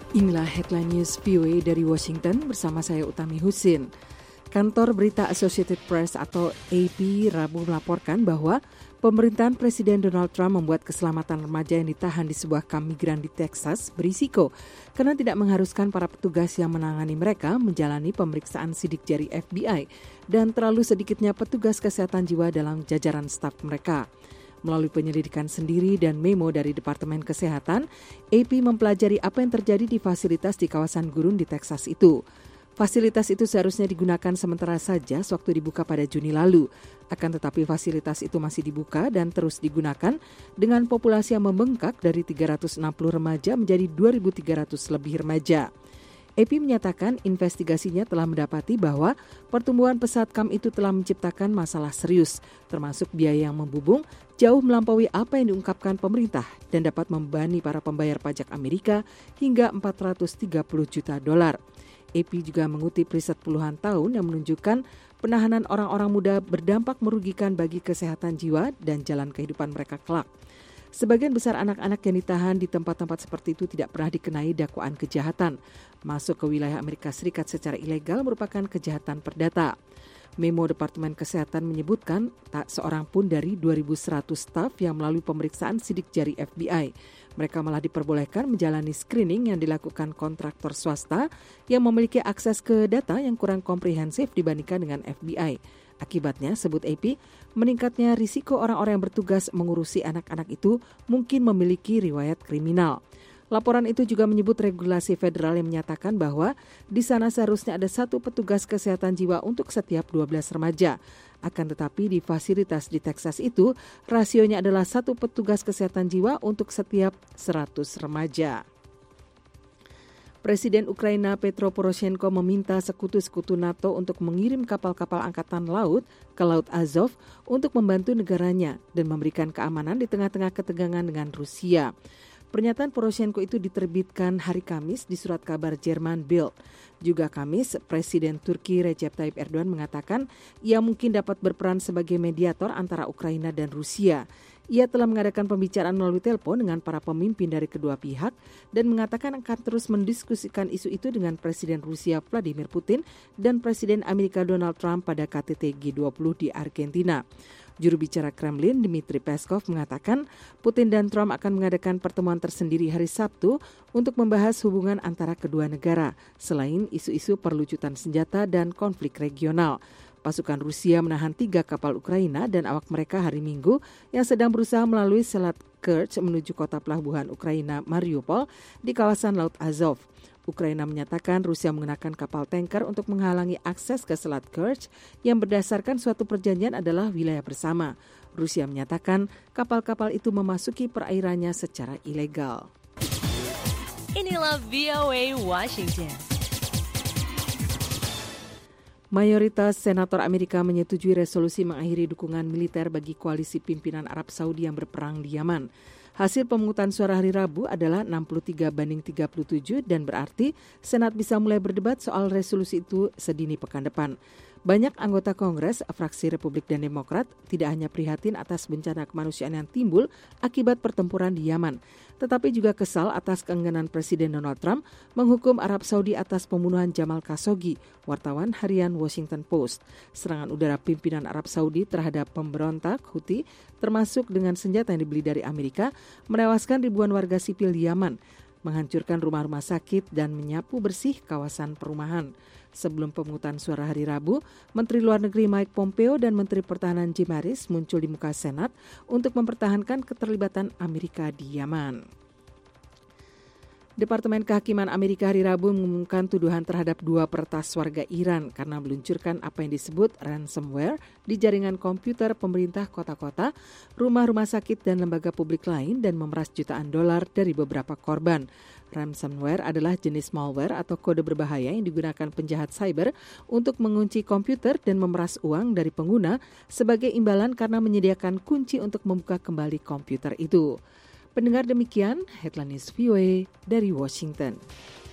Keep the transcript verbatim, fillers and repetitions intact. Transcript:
Inilah headline news V O A dari Washington bersama saya Utami Husin. Kantor berita Associated Press atau A P Rabu melaporkan bahwa pemerintahan Presiden Donald Trump membuat keselamatan remaja yang ditahan di sebuah kamp migran di Texas berisiko karena tidak mengharuskan para petugas yang menangani mereka menjalani pemeriksaan sidik jari F B I dan terlalu sedikitnya petugas kesehatan jiwa dalam jajaran staf mereka. Melalui penyelidikan sendiri dan memo dari Departemen Kesehatan, A P mempelajari apa yang terjadi di fasilitas di kawasan gurun di Texas itu. Fasilitas itu seharusnya digunakan sementara saja sewaktu dibuka pada Juni lalu. Akan tetapi fasilitas itu masih dibuka dan terus digunakan dengan populasi yang membengkak dari tiga ratus enam puluh remaja menjadi dua ribu tiga ratus lebih remaja. A P menyatakan investigasinya telah mendapati bahwa pertumbuhan pesat kamp itu telah menciptakan masalah serius, termasuk biaya yang membubung jauh melampaui apa yang diungkapkan pemerintah dan dapat membebani para pembayar pajak Amerika hingga empat ratus tiga puluh juta dolar. A P juga mengutip riset puluhan tahun yang menunjukkan penahanan orang-orang muda berdampak merugikan bagi kesehatan jiwa dan jalan kehidupan mereka kelak. Sebagian besar anak-anak yang ditahan di tempat-tempat seperti itu tidak pernah dikenai dakwaan kejahatan. Masuk ke wilayah Amerika Serikat secara ilegal merupakan kejahatan perdata. Memo Departemen Kesehatan menyebutkan tak seorang pun dari dua ribu seratus staf yang melalui pemeriksaan sidik jari F B I. Mereka malah diperbolehkan menjalani screening yang dilakukan kontraktor swasta yang memiliki akses ke data yang kurang komprehensif dibandingkan dengan F B I. Akibatnya, sebut A P, meningkatnya risiko orang-orang yang bertugas mengurusi anak-anak itu mungkin memiliki riwayat kriminal. Laporan itu juga menyebut regulasi federal yang menyatakan bahwa di sana seharusnya ada satu petugas kesehatan jiwa untuk setiap dua belas remaja. Akan tetapi di fasilitas di Texas itu, rasionya adalah satu petugas kesehatan jiwa untuk setiap seratus remaja. Presiden Ukraina Petro Poroshenko meminta sekutu-sekutu NATO untuk mengirim kapal-kapal angkatan laut ke Laut Azov untuk membantu negaranya dan memberikan keamanan di tengah-tengah ketegangan dengan Rusia. Pernyataan Poroshenko itu diterbitkan hari Kamis di surat kabar Jerman Bild. Juga Kamis, Presiden Turki Recep Tayyip Erdogan mengatakan ia mungkin dapat berperan sebagai mediator antara Ukraina dan Rusia. Ia telah mengadakan pembicaraan melalui telepon dengan para pemimpin dari kedua pihak dan mengatakan akan terus mendiskusikan isu itu dengan Presiden Rusia Vladimir Putin dan Presiden Amerika Donald Trump pada K T T G dua puluh di Argentina. Juru bicara Kremlin, Dmitry Peskov, mengatakan Putin dan Trump akan mengadakan pertemuan tersendiri hari Sabtu untuk membahas hubungan antara kedua negara, selain isu-isu perlucutan senjata dan konflik regional. Pasukan Rusia menahan tiga kapal Ukraina dan awak mereka hari Minggu yang sedang berusaha melalui Selat Kerch menuju kota pelabuhan Ukraina Mariupol di kawasan Laut Azov. Ukraina menyatakan Rusia menggunakan kapal tanker untuk menghalangi akses ke Selat Kerch yang berdasarkan suatu perjanjian adalah wilayah bersama. Rusia menyatakan kapal-kapal itu memasuki perairannya secara ilegal. Inilah V O A Washington. Mayoritas senator Amerika menyetujui resolusi mengakhiri dukungan militer bagi koalisi pimpinan Arab Saudi yang berperang di Yaman. Hasil pemungutan suara hari Rabu adalah enam puluh tiga banding tiga puluh tujuh dan berarti Senat bisa mulai berdebat soal resolusi itu sedini pekan depan. Banyak anggota Kongres, fraksi Republik dan Demokrat, tidak hanya prihatin atas bencana kemanusiaan yang timbul akibat pertempuran di Yaman, tetapi juga kesal atas keengganan Presiden Donald Trump menghukum Arab Saudi atas pembunuhan Jamal Khashoggi, wartawan harian Washington Post. Serangan udara pimpinan Arab Saudi terhadap pemberontak Houthi, termasuk dengan senjata yang dibeli dari Amerika, menewaskan ribuan warga sipil di Yaman, menghancurkan rumah-rumah sakit dan menyapu bersih kawasan perumahan. Sebelum pemungutan suara hari Rabu, Menteri Luar Negeri Mike Pompeo dan Menteri Pertahanan Jim Mattis muncul di muka Senat untuk mempertahankan keterlibatan Amerika di Yaman. Departemen Kehakiman Amerika hari Rabu mengumumkan tuduhan terhadap dua peretas warga Iran karena meluncurkan apa yang disebut ransomware di jaringan komputer pemerintah kota-kota, rumah-rumah sakit dan lembaga publik lain dan memeras jutaan dolar dari beberapa korban. Ransomware adalah jenis malware atau kode berbahaya yang digunakan penjahat cyber untuk mengunci komputer dan memeras uang dari pengguna sebagai imbalan karena menyediakan kunci untuk membuka kembali komputer itu. Pendengar, demikian headline news V O A dari Washington.